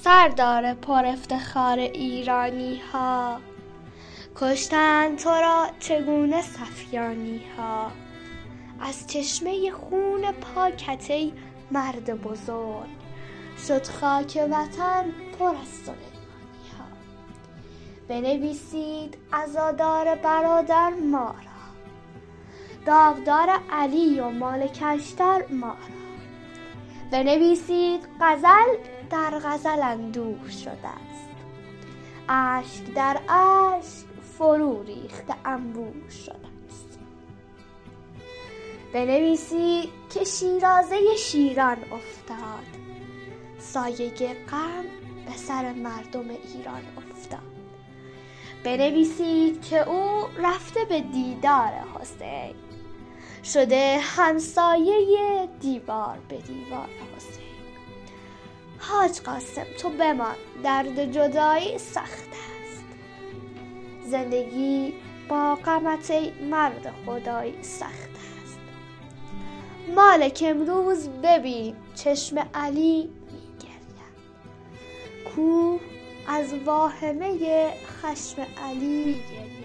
سردار پر افتخار ایرانی ها، کشتند تو را چگونه سفیانی ها. از چشمه خون پاکت ای مرد بزرگ، شد خاک وطن پر از سلیمانی ها. بنویسید عزادار برادر ما را، داغدار علی و مالکشتر ما را. بنویسید غزل در غزل اندوه شده است، اشک در اشک فرو ریخته انبوه شده است. بنویسید که شیرازه شیران افتاد، سایه غم به سر مردم ایران افتاد. بنویسید که او رفته به دیدار حسین، شده همسایه دیوار به دیوار حسین. حاج قاسم تو بمان، درد جدایی سخت است، زندگی با غمت ای مرد خدایی سخت است. مالک امروز ببین چشم علی میگرید، کوه از واهمه خشم علی میگرید.